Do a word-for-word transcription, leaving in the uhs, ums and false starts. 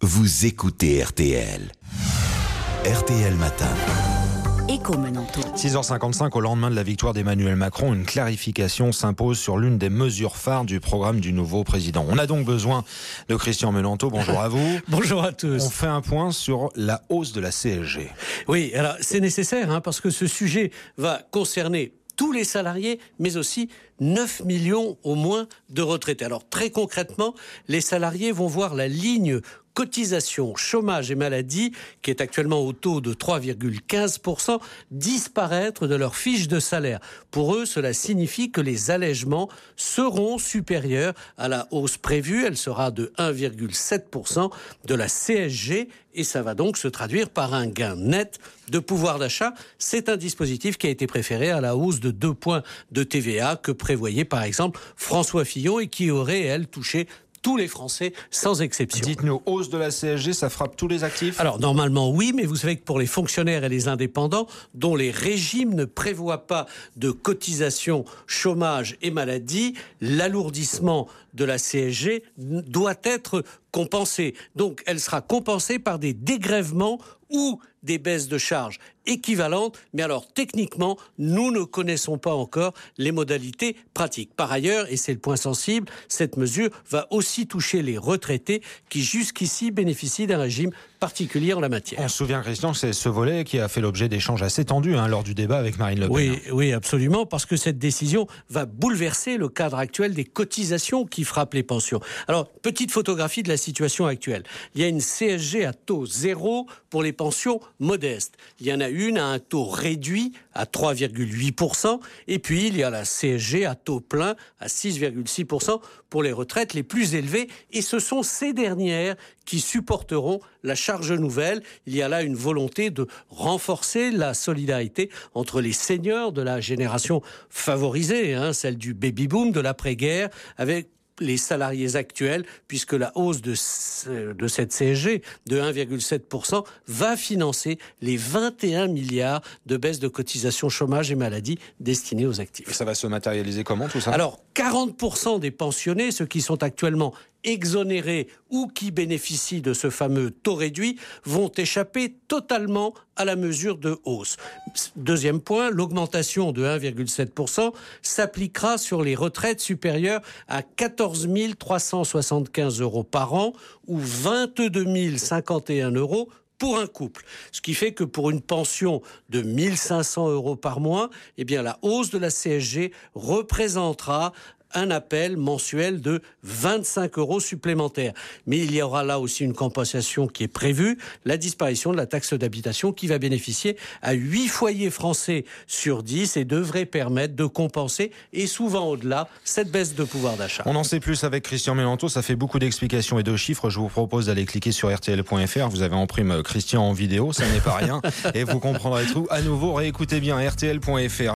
vous écoutez R T L. R T L Matin. Écho Menanto. six heures cinquante-cinq, au lendemain de la victoire d'Emmanuel Macron, une clarification s'impose sur l'une des mesures phares du programme du nouveau président. On a donc besoin de Christian Menanto. Bonjour à vous. Bonjour à tous. On fait un point sur la hausse de la C S G. Oui, alors c'est nécessaire hein, parce que ce sujet va concerner tous les salariés, mais aussi neuf millions au moins de retraités. Alors très concrètement, les salariés vont voir la ligne cotisation, chômage et maladie, qui est actuellement au taux de trois virgule quinze pour cent, disparaître de leur fiche de salaire. Pour eux, cela signifie que les allègements seront supérieurs à la hausse prévue. Elle sera de un virgule sept pour cent de la C S G et ça va donc se traduire par un gain net de pouvoir d'achat. C'est un dispositif qui a été préféré à la hausse de deux points de T V A que prévoyait par exemple François Fillon et qui aurait, elle, touché tous les Français, sans exception. Dites-nous, hausse de la C S G, ça frappe tous les actifs ? Alors, normalement, oui, mais vous savez que pour les fonctionnaires et les indépendants, dont les régimes ne prévoient pas de cotisation chômage et maladie, l'alourdissement de la C S G doit être compensé. Donc, elle sera compensée par des dégrèvements ou des baisses de charges équivalentes, mais alors techniquement, nous ne connaissons pas encore les modalités pratiques. Par ailleurs, et c'est le point sensible, cette mesure va aussi toucher les retraités qui jusqu'ici bénéficient d'un régime particulier en la matière. On se souvient, Christian, c'est ce volet qui a fait l'objet d'échanges assez tendus hein, lors du débat avec Marine Le Pen. Oui, oui, absolument, parce que cette décision va bouleverser le cadre actuel des cotisations qui frappent les pensions. Alors, petite photographie de la situation actuelle. Il y a une C S G à taux zéro pour les pensions modestes. Il y en a une à un taux réduit à trois virgule huit pour cent et puis il y a la C S G à taux plein à six virgule six pour cent pour les retraites les plus élevées et ce sont ces dernières qui supporteront la charge nouvelle. Il y a là une volonté de renforcer la solidarité entre les seniors de la génération favorisée, hein, celle du baby-boom, de l'après-guerre, avec les salariés actuels, puisque la hausse de, de cette C S G de un virgule sept pour cent va financer les vingt et un milliards de baisse de cotisations chômage et maladie destinées aux actifs. Et ça va se matérialiser comment tout ça ? Alors, quarante pour cent des pensionnés, ceux qui sont actuellement exonérés ou qui bénéficient de ce fameux taux réduit, vont échapper totalement à la mesure de hausse. Deuxième point, l'augmentation de un virgule sept pour cent s'appliquera sur les retraites supérieures à quatorze mille trois cent soixante-quinze euros par an ou vingt-deux mille cinquante et un euros pour un couple. Ce qui fait que pour une pension de mille cinq cents euros par mois, eh bien la hausse de la C S G représentera un appel mensuel de vingt-cinq euros supplémentaires. Mais il y aura là aussi une compensation qui est prévue, la disparition de la taxe d'habitation qui va bénéficier à huit foyers français sur dix et devrait permettre de compenser, et souvent au-delà, cette baisse de pouvoir d'achat. On en sait plus avec Christian Menanto, ça fait beaucoup d'explications et de chiffres. Je vous propose d'aller cliquer sur R T L point F R. Vous avez en prime Christian en vidéo, ça n'est pas rien. Et vous comprendrez tout. À nouveau, réécoutez bien R T L point F R.